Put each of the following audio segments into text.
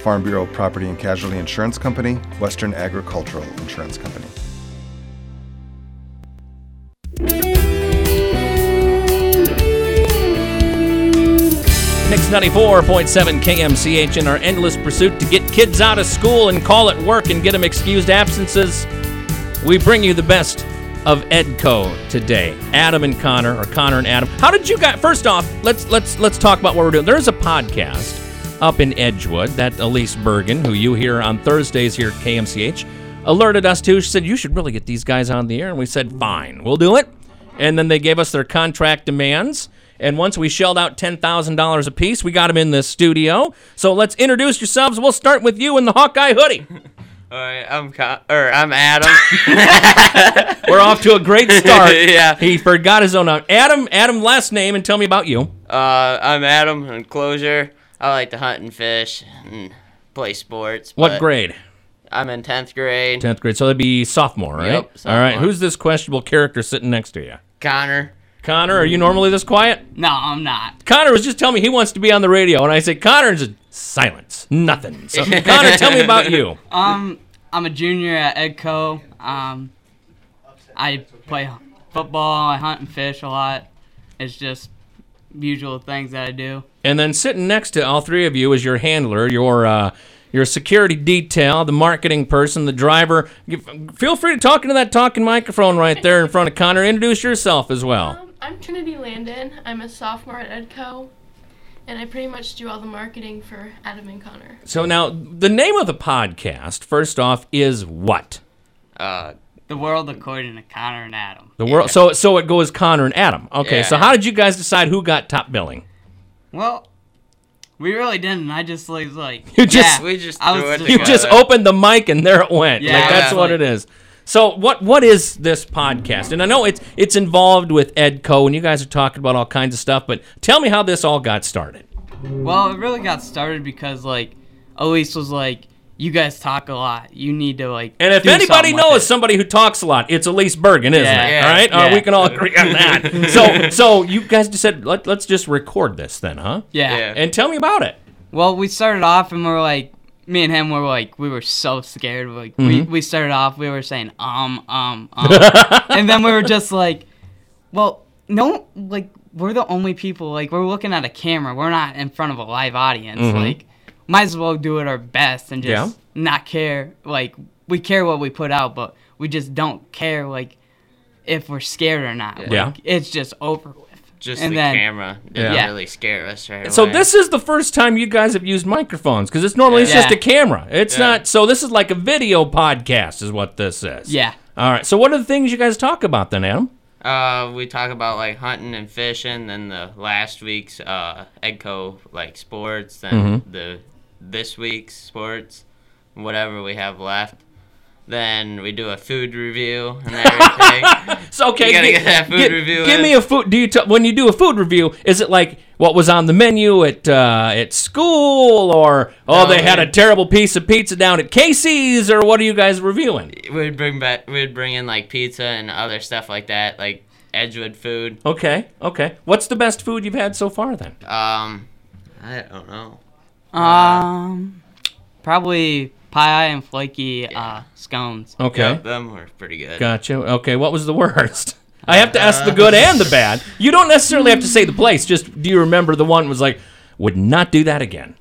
Farm Bureau Property and Casualty Insurance Company, Western Agricultural Insurance Company. Mix 94.7 KMCH in our endless pursuit to get kids out of school and call it work and get them excused absences. We bring you the best of Edco today. Adam and Connor, or Connor and Adam. How did you guys? First off, let's talk about what we're doing. There's a podcast up in Edgewood that Elise Bergen, who you hear on Thursdays here at KMCH, alerted us to. She said, you should really get these guys on the air. And we said, fine, we'll do it. And then they gave us their contract demands. And once we shelled out $10,000 a piece, we got them in the studio. So let's introduce yourselves. We'll start with you in the Hawkeye hoodie. All right, I'm Adam. We're off to a great start. Yeah. He forgot his own name. Adam, last name, and tell me about you. I'm Adam in Closure. I like to hunt and fish and play sports. What grade? I'm in 10th grade. 10th grade. So that'd be sophomore, right? Yep, sophomore. All right. Who's this questionable character sitting next to you? Connor. Connor, are you normally this quiet? No, I'm not. Connor was just telling me he wants to be on the radio, and I said, Connor, just silence. Nothing. So, Connor, tell me about you. I'm a junior at Edco. I play football, I hunt and fish a lot. It's just usual things that I do. And then sitting next to all three of you is your handler, your security detail, the marketing person, the driver. Feel free to talk into that talking microphone right there in front of Connor. Introduce yourself as well. I'm Trinity Landon. I'm a sophomore at Edco, and I pretty much do all the marketing for Adam and Connor. So now, the name of the podcast, first off, is what? The World According to Connor and Adam. The world. So it goes Connor and Adam. Okay, Yeah. So how did you guys decide who got top billing? Well, we really didn't. I just was like, You just- We just I was threw it just- You together. just opened the mic and there it went. Yeah, Like, that's yeah. what it is. So what is this podcast? And I know it's involved with Edco, and you guys are talking about all kinds of stuff, but tell me how this all got started. Well, it really got started because, like, Elise was like, you guys talk a lot. You need to, like, And if do anybody something with knows it." somebody who talks a lot, it's Elise Bergen, isn't Yeah. it? Yeah. All right? Yeah. We can all agree on that. So you guys just said, let's just record this then, huh? Yeah. Yeah. And tell me about it. Well, we started off and we were like, me and him were like, we were so scared. Like, we started off, we were saying, and then we were just like, well, no, like, we're the only people, like, we're looking at a camera. We're not in front of a live audience. Like, might as well do it our best and just not care. Like, we care what we put out, but we just don't care, like, if we're scared or not. Like, Yeah. it's just over with. Just and the then, camera didn't Yeah. really scare us right So away. this is the first time you guys have used microphones, because it's normally it's just Yeah. a camera. It's Yeah. not. So this is like a video podcast is what this is. Yeah. All right. So what are the things you guys talk about then, Adam? We talk about like hunting and fishing, then the last week's Edco like sports, then this week's sports, whatever we have left. Then we do a food review and everything. So okay, You gotta get that food review Give in. me a food. When you do a food review, is it like what was on the menu at school, or No, they had a terrible piece of pizza down at Casey's, or what are you guys reviewing? We'd bring in like pizza and other stuff like that, like Edgewood food. Okay. What's the best food you've had so far then? I don't know. Probably pie and flaky scones. Okay. Yeah, them were pretty good. Gotcha. Okay, what was the worst? I have to ask the good and the bad. You don't necessarily have to say the place. Just do you remember the one was like, would not do that again?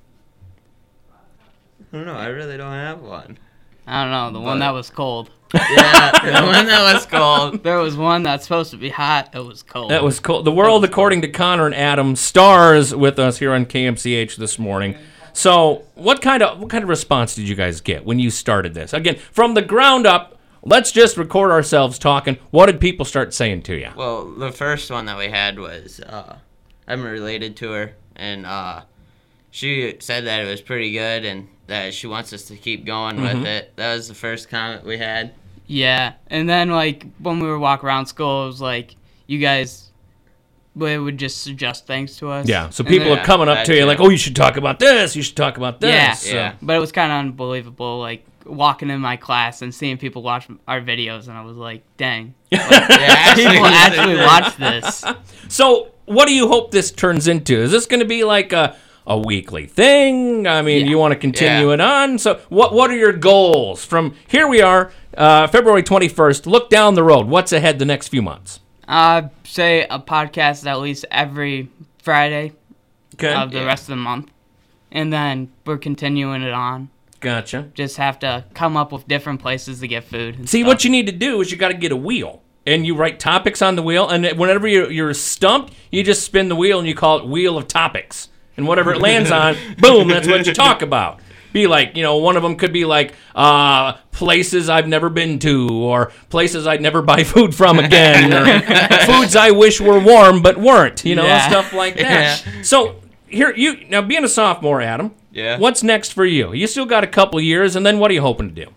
I don't know. I really don't have one. I don't know, the one that was cold. Yeah, the one that was cold. There was one that's supposed to be hot. It was cold. That was cool. The World According to Connor and Adam stars with us here on KMCH this morning. So, what kind of response did you guys get when you started this? Again, from the ground up, let's just record ourselves talking. What did people start saying to you? Well, the first one that we had was I'm related to her, and she said that it was pretty good and that she wants us to keep going with it. That was the first comment we had. Yeah, and then, like, when we would walk around school, it was like, you guys would just suggest things to us. Yeah, so And people then- are coming up to you like, oh, you should talk about this, you should talk about this. Yeah, So- yeah. But it was kind of unbelievable, like, walking in my class and seeing people watch our videos, and I was like, dang. Yeah, People actually watch this. So, what do you hope this turns into? Is this going to be like a a weekly thing? I mean, you want to continue it on? So what are your goals? From here we are, February 21st. Look down the road. What's ahead the next few months? Say a podcast at least every Friday of the rest of the month. And then we're continuing it on. Gotcha. Just have to come up with different places to get food. And See, stuff. what you need to do is you got to get a wheel. And you write topics on the wheel. And whenever you're stumped, you just spin the wheel and you call it Wheel of Topics. And whatever it lands on, boom, that's what you talk about. Be like, one of them could be like places I've never been to, or places I'd never buy food from again, or foods I wish were warm but weren't, stuff like that. Yeah. So here, now being a sophomore, Adam, what's next for you? You still got a couple years, and then what are you hoping to do?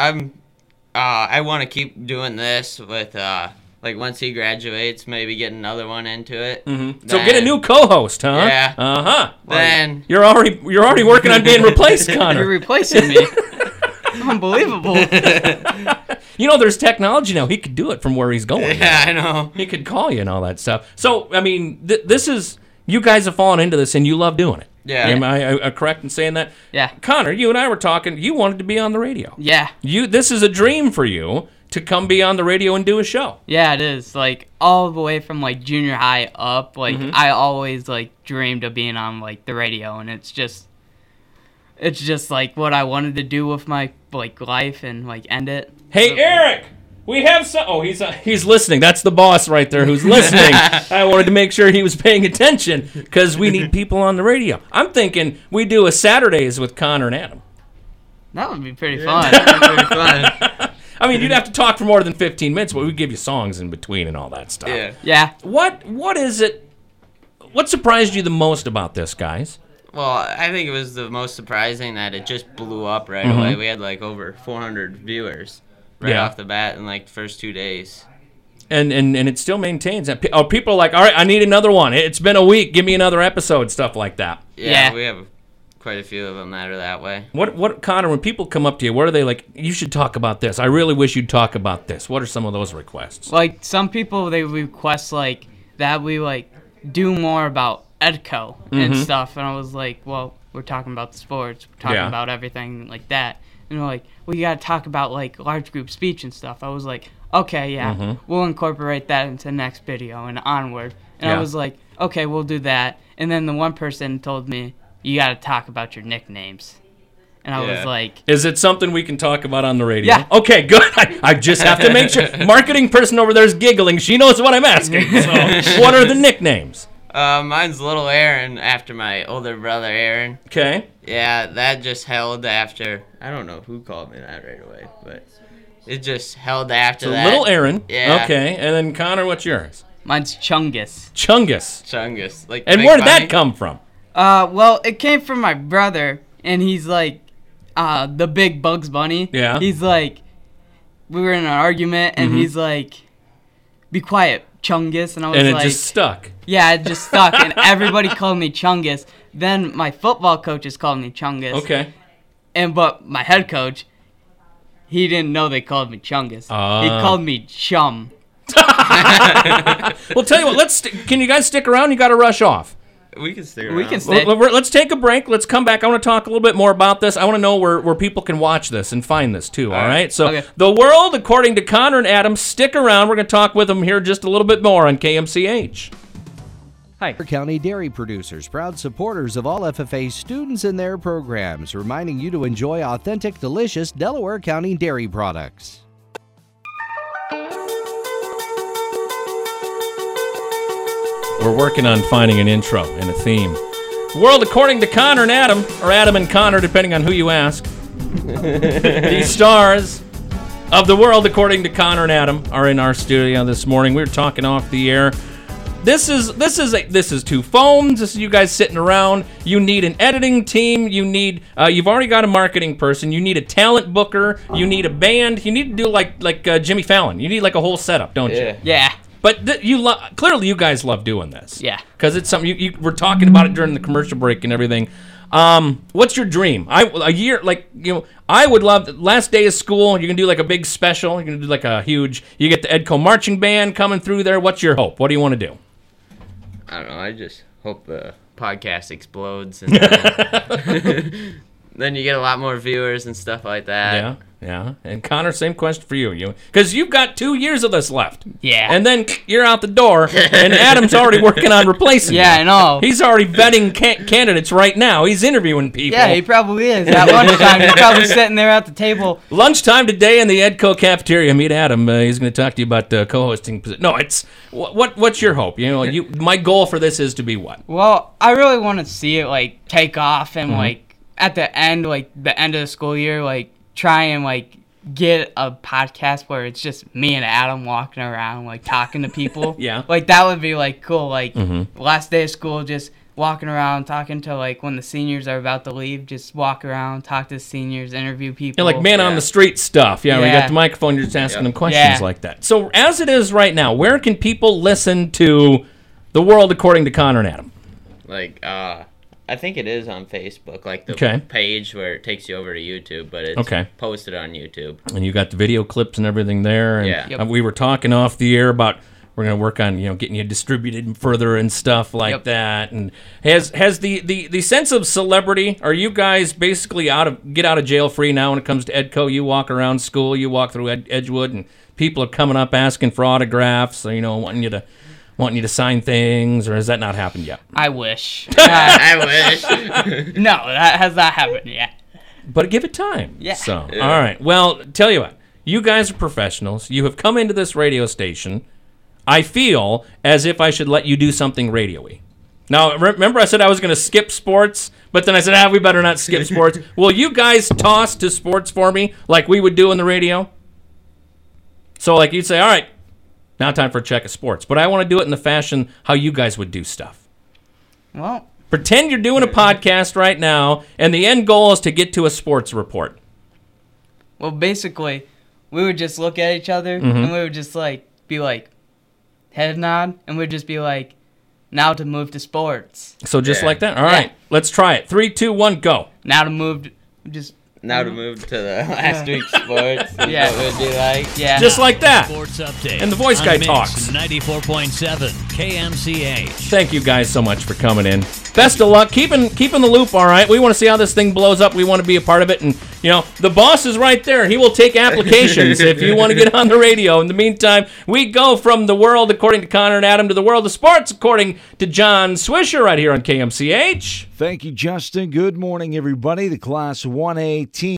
I want to keep doing this with once he graduates, maybe get another one into it. Mm-hmm. So get a new co-host, huh? Yeah. Uh-huh. Then you're already working on being replaced, Connor. You're replacing me. Unbelievable. There's technology now. He could do it from where he's going. Yeah, I know. He could call you and all that stuff. So, I mean, this is, you guys have fallen into this and you love doing it. Yeah. Am I correct in saying that? Yeah. Connor, you and I were talking. You wanted to be on the radio. Yeah. This is a dream for you to come be on the radio and do a show. Yeah, it is. All the way from junior high up, I always dreamed of being on the radio, and it's just what I wanted to do with my life and end it. Hey, Eric, we have some. Oh, he's listening. That's the boss right there who's listening. I wanted to make sure he was paying attention because we need people on the radio. I'm thinking we do a Saturdays with Connor and Adam. That would be pretty fun. I mean, you'd have to talk for more than 15 minutes, but we'd give you songs in between and all that stuff. Yeah. What is it? What surprised you the most about this, guys? Well, I think it was the most surprising that it just blew up right away. We had over 400 viewers right off the bat in the first 2 days. And it still maintains that. Oh, people are like, all right, I need another one. It's been a week. Give me another episode, stuff like that. Yeah. We have quite a few of them that are that way. What, Connor, when people come up to you, what are they like, you should talk about this. I really wish you'd talk about this. What are some of those requests? Some people, they request that we do more about Edco and stuff. And I was like, well, we're talking about the sports. We're talking about everything like that. And they're like, well, you got to talk about large group speech and stuff. I was like, okay, we'll incorporate that into the next video and onward. And I was like, okay, we'll do that. And then the one person told me, you got to talk about your nicknames. And I was like... Is it something we can talk about on the radio? Yeah. Okay, good. I just have to make sure. Marketing person over there is giggling. She knows what I'm asking. So, what are the nicknames? Mine's Little Aaron, after my older brother, Aaron. Okay. Yeah, that just held after... I don't know who called me that right away, but it just held after that. Little Aaron. Yeah. Okay, and then Connor, what's yours? Mine's Chungus. Chungus. And where did that come from? Well, it came from my brother, and he's the big Bugs Bunny. Yeah. He's we were in an argument, and he's be quiet, Chungus. And I was and it just stuck. Yeah, it just stuck, and everybody called me Chungus. Then my football coaches called me Chungus. Okay. But my head coach, he didn't know they called me Chungus. He called me Chum. Well, tell you what, can you guys stick around? You got to rush off. We can stay around. We can stay. Let's take a break. Let's come back. I want to talk a little bit more about this. I want to know where people can watch this and find this too. All right. So The World According to Connor and Adam. Stick around. We're going to talk with them here just a little bit more on KMCH. Hi. County Dairy Producers, proud supporters of all FFA students and their programs, reminding you to enjoy authentic, delicious Delaware County dairy products. We're working on finding an intro and a theme. World According to Connor and Adam, or Adam and Connor, depending on who you ask. These stars of the World According to Connor and Adam are in our studio this morning. We were talking off the air. This is two phones. This is you guys sitting around. You need an editing team. You need you've already got a marketing person. You need a talent booker. You need a band. You need to do like Jimmy Fallon. You need a whole setup, don't you? Yeah. But clearly you guys love doing this. Yeah. Because it's something you were talking about it during the commercial break and everything. What's your dream? I would love last day of school. You can do a big special. You can do a huge. You get the Edco marching band coming through there. What's your hope? What do you want to do? I don't know. I just hope the podcast explodes, and then, then you get a lot more viewers and stuff like that. Yeah, yeah. And Connor, same question for you. Because you've got 2 years of this left. Yeah. And then you're out the door, and Adam's already working on replacing you. Yeah, I know. He's already vetting candidates right now. He's interviewing people. Yeah, he probably is. At lunchtime, he's probably sitting there at the table. Lunchtime today in the Edco cafeteria. Meet Adam. He's going to talk to you about co-hosting. No, it's what's your hope? My goal for this is to be what? Well, I really want to see it like take off and like at the end of the school year, like try and like get a podcast where it's just me and Adam walking around like talking to people. Yeah. Like that would be like cool. Like last day of school, just walking around talking to like when the seniors are about to leave, just walk around, talk to the seniors, interview people. Yeah, like man on the street stuff. Yeah, we Yeah. got the microphone, you're just asking them questions Yeah. like that. So as it is right now, where can people listen to The World According to Connor and Adam? Like, I think it is on Facebook, like the Okay. page where it takes you over to YouTube, but it's Okay. posted on YouTube. And you got the video clips and everything there. And Yeah. Yep. We were talking off the air about we're going to work on getting you distributed further and stuff like Yep. that. And has the sense of celebrity? Are you guys basically get out of jail free now when it comes to Edco? You walk around school, you walk through Edgewood, and people are coming up asking for autographs, or, wanting you to sign things, or has that not happened yet? I wish. I wish. No, that has not happened yet. But give it time. Yeah. So, all right. Well, tell you what. You guys are professionals. You have come into this radio station. I feel as if I should let you do something radio-y. Now, remember I said I was going to skip sports, but then I said, we better not skip sports. Will you guys toss to sports for me like we would do on the radio? So, like, you'd say, all right, now time for a check of sports. But I want to do it in the fashion how you guys would do stuff. Well, Pretend you're doing a podcast right now, and the end goal is to get to a sports report. well, basically, we would just look at each other and we would just like be like head nod, and we'd just be like, now to move to sports. So just Yeah. like that? All right. Let's try it. 3, 2, 1, go. Now to move to just Now to move to the last week's sports. Yeah. What would you like? yeah. Just like that. Sports Update. And the voice on guy Mix talks. 94.7 KMCH. Thank you guys so much for coming in. Best of luck. Keeping the loop, all right? We want to see how this thing blows up. We want to be a part of it. And, the boss is right there. He will take applications if you want to get on the radio. In the meantime, we go from the world according to Connor and Adam to the world of sports according to John Swisher right here on KMCH. Thank you, Justin. Good morning, everybody. The Class 1A team